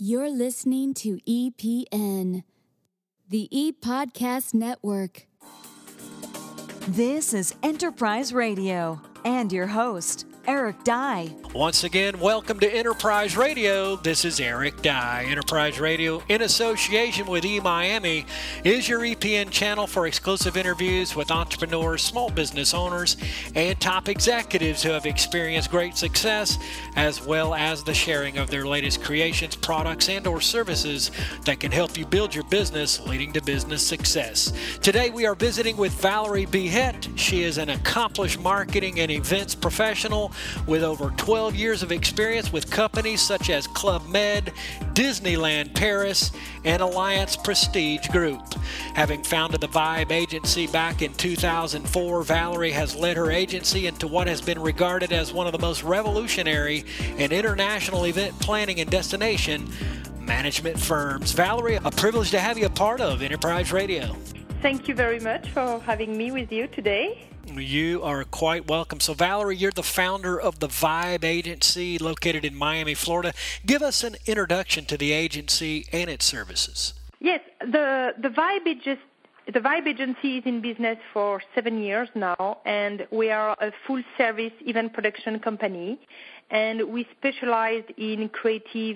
You're listening to EPN, the ePodcast Network. This is Enterprise Radio and your host, Eric Dye. Once again, welcome to Enterprise Radio. This is Eric Dye. Enterprise Radio, in association with eMiami, is your EPN channel for exclusive interviews with entrepreneurs, small business owners, and top executives who have experienced great success, as well as the sharing of their latest creations, products, and or services that can help you build your business, leading to business success. Today, we are visiting with Valerie Behette. She is an accomplished marketing and events professional with over 12 years of experience with companies such as Club Med, Disneyland Paris, and Alliance Prestige Group. Having founded the Vibe Agency back in 2004, Valerie has led her agency into what has been regarded as one of the most revolutionary and international event planning and destination management firms. Valerie, a privilege to have you a part of Enterprise Radio. Thank you very much for having me with you today. You are quite welcome. So, Valerie, you're the founder of the Vibe Agency located in Miami, Florida. Give us an introduction to the agency and its services. Yes, the Vibe Agency is in business for 7 years now, and we are a full-service event production company, and we specialize in creative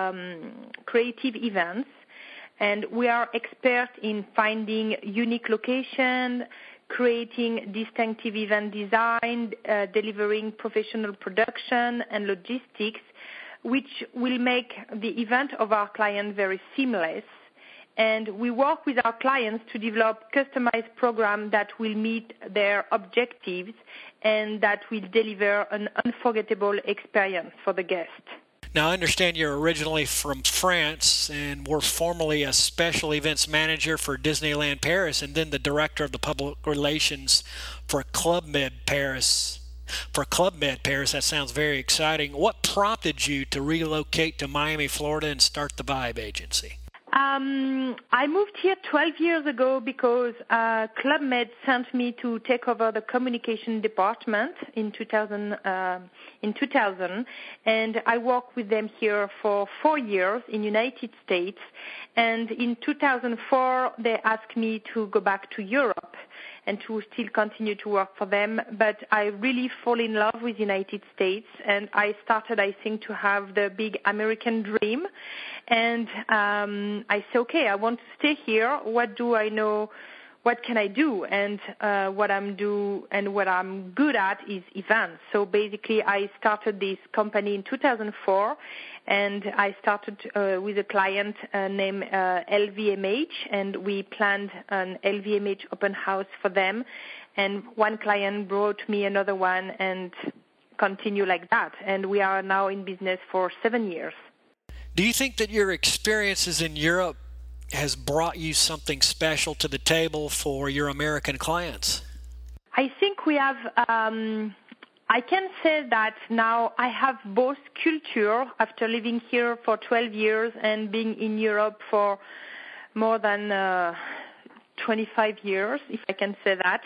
events, and we are experts in finding unique locations, creating distinctive event design, delivering professional production and logistics, which will make the event of our client very seamless. And we work with our clients to develop customized programs that will meet their objectives and that will deliver an unforgettable experience for the guest. Now, I understand you're originally from France and were formerly a special events manager for Disneyland Paris and then the director of the public relations for Club Med Paris. That sounds very exciting. What prompted you to relocate to Miami, Florida and start the Vibe Agency? I moved here 12 years ago because Club Med sent me to take over the communication department in 2000, and I worked with them here for 4 years in United States. And in 2004, they asked me to go back to Europe and to still continue to work for them. But I really fall in love with United States, and I started, I think, to have the big American dream. And I said, okay, I want to stay here. What do I know? What can I do? And what I'm good at is events. So basically, I started this company in 2004, and I started with a client named LVMH, and we planned an LVMH open house for them. And one client brought me another one, and continue like that. And we are now in business for 7 years. Do you think that your experiences in Europe has brought you something special to the table for your American clients? I think we have, I can say that now I have both culture after living here for 12 years and being in Europe for more than 25 years, if I can say that.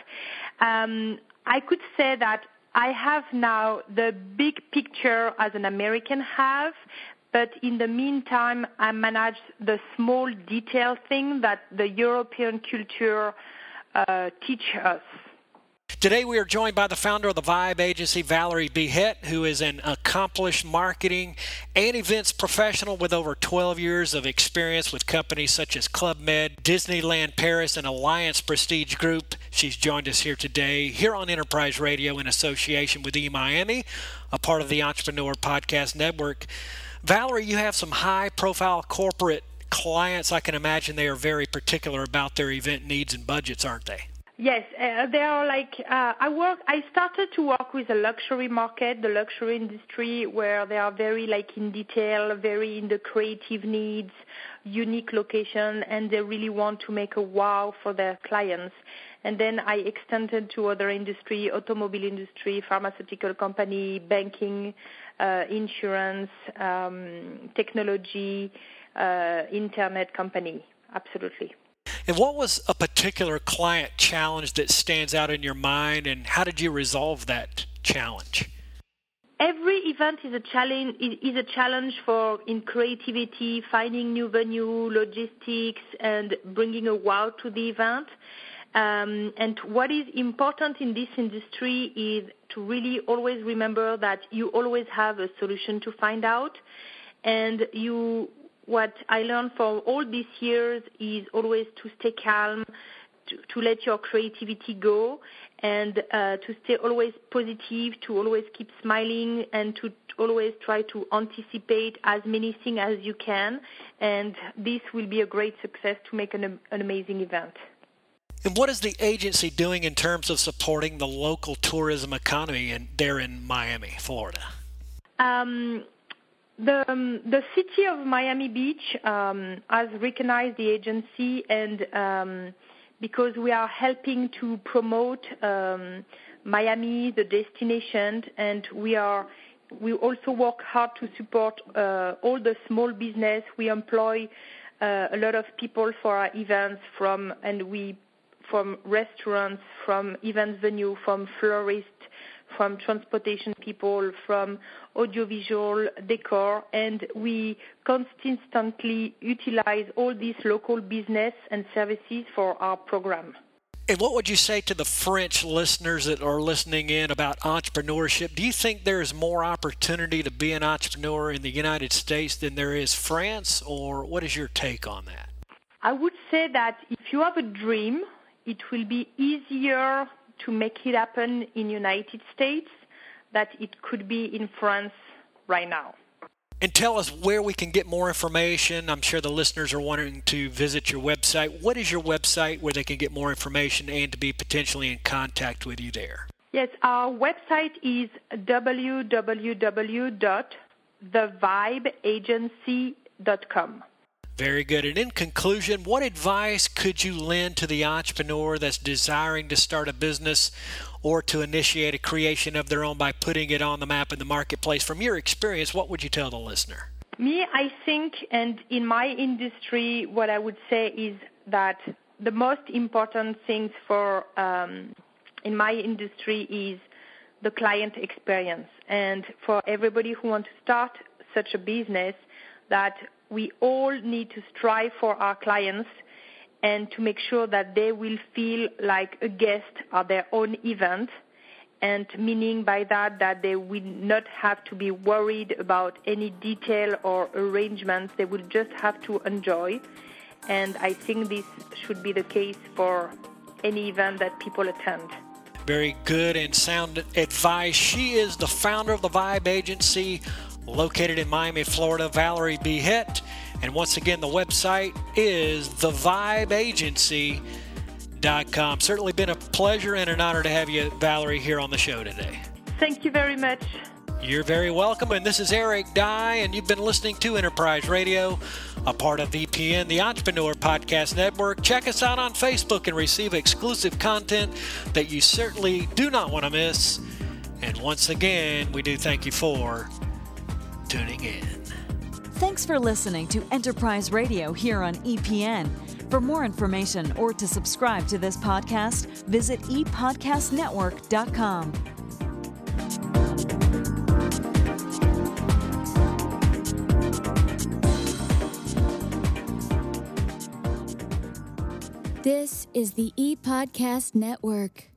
I could say that I have now the big picture as an American have, but in the meantime, I manage the small detail thing that the European culture teach us. Today we are joined by the founder of the Vibe Agency, Valerie Behette, who is an accomplished marketing and events professional with over 12 years of experience with companies such as Club Med, Disneyland Paris, and Alliance Prestige Group. She's joined us here today, here on Enterprise Radio in association with eMiami, a part of the Entrepreneur Podcast Network. Valerie, you have some high-profile corporate clients. I can imagine they are very particular about their event needs and budgets, aren't they? Yes, they are like, I started to work with the luxury market, the luxury industry, where they are very like in detail, very in the creative needs, unique location, and they really want to make a wow for their clients. And then I extended to other industry, automobile industry, pharmaceutical company, banking, insurance, technology, internet company. Absolutely. And what was a particular client challenge that stands out in your mind, and how did you resolve that challenge? Every event is a challenge for in creativity, finding new venue, logistics, and bringing a wow to the event. And what is important in this industry is to really always remember that you always have a solution to find out. And what I learned for all these years is always to stay calm, to let your creativity go, and to stay always positive, to always keep smiling, and to always try to anticipate as many things as you can. And this will be a great success to make an amazing event. And what is the agency doing in terms of supporting the local tourism economy there in Miami, Florida? The city of Miami Beach has recognized the agency, and because we are helping to promote Miami, the destination, and we also work hard to support all the small business. We employ a lot of people for our events from restaurants, from event venue, from florists, from transportation people, from audiovisual decor, and we constantly utilize all these local business and services for our program. And what would you say to the French listeners that are listening in about entrepreneurship? Do you think there is more opportunity to be an entrepreneur in the United States than there is France, or what is your take on that? I would say that if you have a dream, it will be easier to make it happen in United States that it could be in France right now. And tell us where we can get more information. I'm sure the listeners are wanting to visit your website. What is your website where they can get more information and to be potentially in contact with you there? Yes, our website is www.thevibeagency.com. Very good. And in conclusion, what advice could you lend to the entrepreneur that's desiring to start a business or to initiate a creation of their own by putting it on the map in the marketplace? From your experience, what would you tell the listener? Me, I think, and in my industry, what I would say is that the most important things in my industry is the client experience. And for everybody who wants to start such a business, that we all need to strive for our clients and to make sure that they will feel like a guest at their own event, and meaning by that they will not have to be worried about any detail or arrangements. They will just have to enjoy. And I think this should be the case for any event that people attend. Very good and sound advice. She is the founder of the Vibe Agency, located in Miami, Florida, Valerie Behet. And once again, the website is thevibeagency.com. Certainly been a pleasure and an honor to have you, Valerie, here on the show today. Thank you very much. You're very welcome. And this is Eric Dye, and you've been listening to Enterprise Radio, a part of EPN, the Entrepreneur Podcast Network. Check us out on Facebook and receive exclusive content that you certainly do not want to miss. And once again, we do thank you for tuning in. Thanks for listening to Enterprise Radio here on EPN. For more information or to subscribe to this podcast, visit epodcastnetwork.com. This is the ePodcast Network.